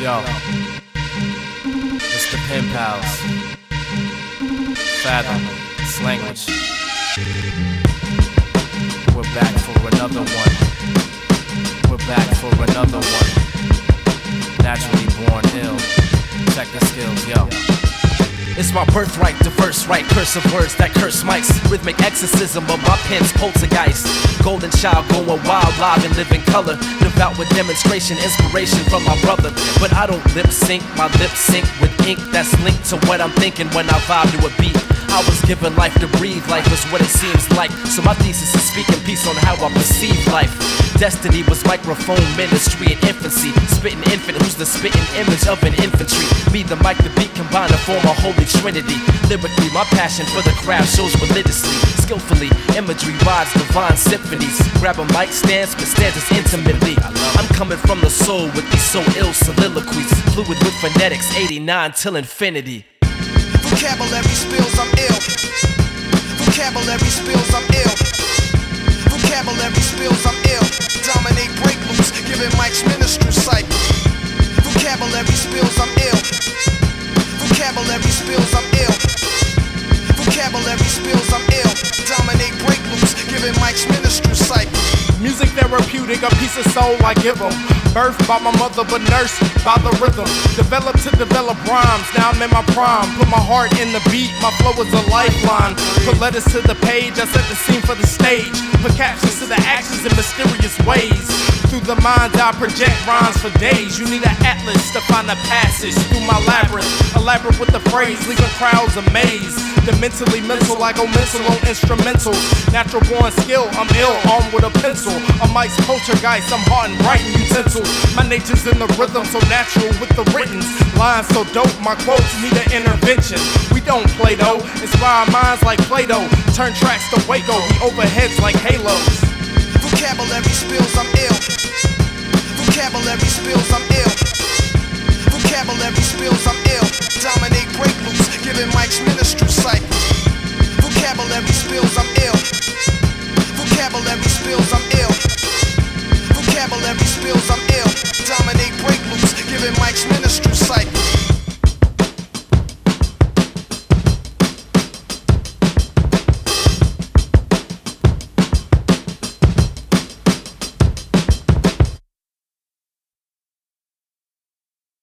Yo, it's the Pen Pals. Fathom, it's language. We're back for another one. We're back for another one. Naturally born ill. Check the skills, yo. It's my birthright, diverse right, cursive words that curse mics. Rhythmic exorcism of my pen's poltergeist. Golden child going wild, live and live in color. Devout with demonstration, inspiration from my brother. But I don't lip sync, my lips sync with ink that's linked to what I'm thinking when I vibe to a beat. I was given life to breathe, life is what it seems like. So my thesis is speaking peace on how I perceive life. Destiny was microphone ministry in infancy. Spitting infant who's the spitting image of an infantry. Me, the mic, the beat combine to form a holy trinity. Lyrically, my passion for the craft shows religiously. Skillfully, imagery rides divine symphonies. Grab a mic stand, spit stanzas intimately. I'm coming from the soul with these so ill soliloquies. Fluid with phonetics, 89 till infinity. Vocabulary spills, I'm ill. Vocabulary spills, I'm ill. Vocabulary spills, I'm ill. Dominate break loops, giving Mike's ministry cycle. Vocabulary spills, I'm ill. Vocabulary spills, I'm ill. Vocabulary spills, I'm ill. Dominate break loops, giving Mike's ministry cycle. Music therapeutic, a piece of soul I give them. Birthed by my mother but nursed by the rhythm. Developed to develop rhymes, now I'm in my prime. Put my heart in the beat, my flow is a lifeline. Put letters to the page, I set the scene for the stage. Put captions to the actions in mysterious ways. Through the mind I project rhymes for days. You need an atlas to find a passage through my labyrinth. Elaborate with the phrase, leaving crowds amazed. The mentally mental, I go mental on instrumentals. Natural born skill, I'm ill, armed with a pencil. A mic's poltergeist, I'm hard and writing utensils. My nature's in the rhythm, so natural with the writtens. Lines so dope, my quotes need an intervention. We don't play though, inspire minds like Play-Doh. Turn tracks to Waco, we overheads like halos. Vocabulary spills, I'm ill. Vocabulary spills, I'm ill. Vocabulary spills, I'm ill. Dominate break loops, giving Mike's ministry cycle. Vocabulary spills, I'm ill. Vocabulary spills, I'm ill. Vocabulary spills, I'm